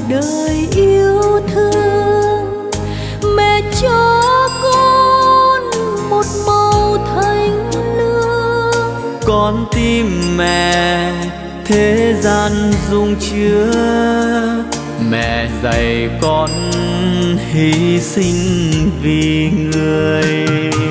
đời yêu thương. Mẹ cho con một màu thanh lương. Con tim mẹ thế gian dung chứa, mẹ dạy con hy sinh vì người.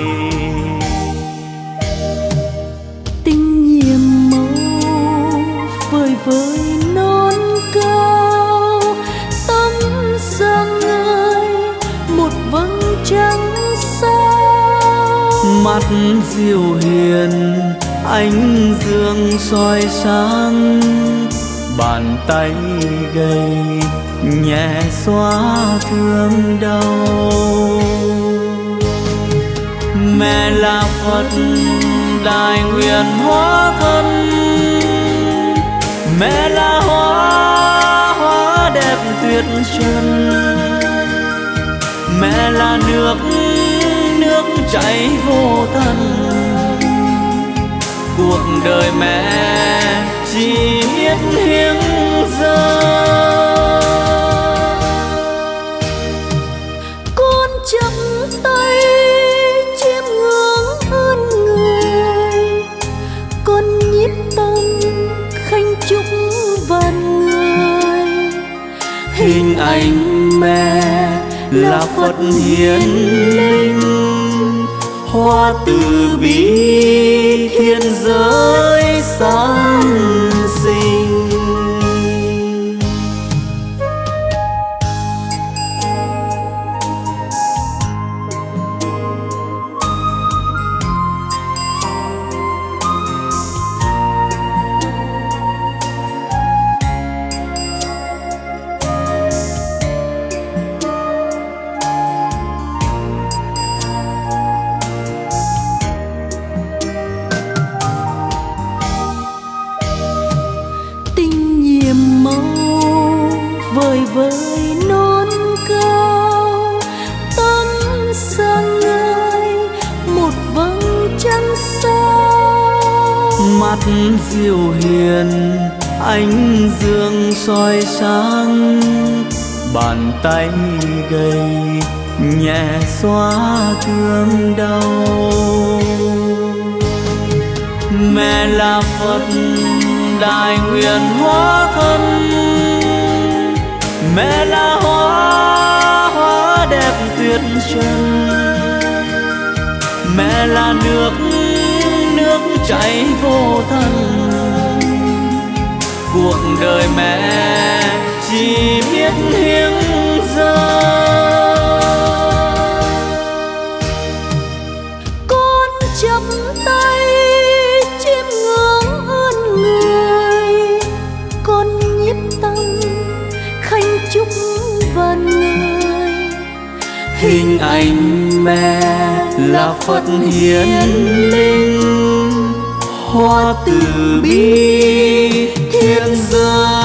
Tình nhiệm màu vời vợi non cao, tâm sáng ngời một vầng trăng sao. Mắt diệu hiền ánh dương soi sáng, bàn tay gầy nhẹ xóa thương đau. Mẹ là Phật đại nguyện hóa thân, mẹ là hoa đẹp tuyệt trần. Mẹ là nước chảy vô tận, cuộc đời mẹ chỉ biết hiến dâng. Con chắp tay chiêm ngưỡng ơn người, con nhiếp tâm khanh chúc vạn người. Hình ảnh mẹ là Phật hiền linh, hoa từ bi thiên giới sáng sinh. Vời vợi non cao, tâm sáng ngời một vầng trăng sao. Mắt diệu hiền ánh dương soi sáng, bàn tay gầy nhẹ xóa thương đau. Mẹ là Phật đại nguyện hóa thân, mẹ là hoa đẹp tuyệt trần. Mẹ là nước chảy vô tận, cuộc đời mẹ chỉ biết hiến dâng. Con chắp tay chiêm ngưỡng ơn người, con nhiếp tâm khanh chúc vạn người. Hình ảnh mẹ là Phật hiền linh, hoa từ bi thiên giới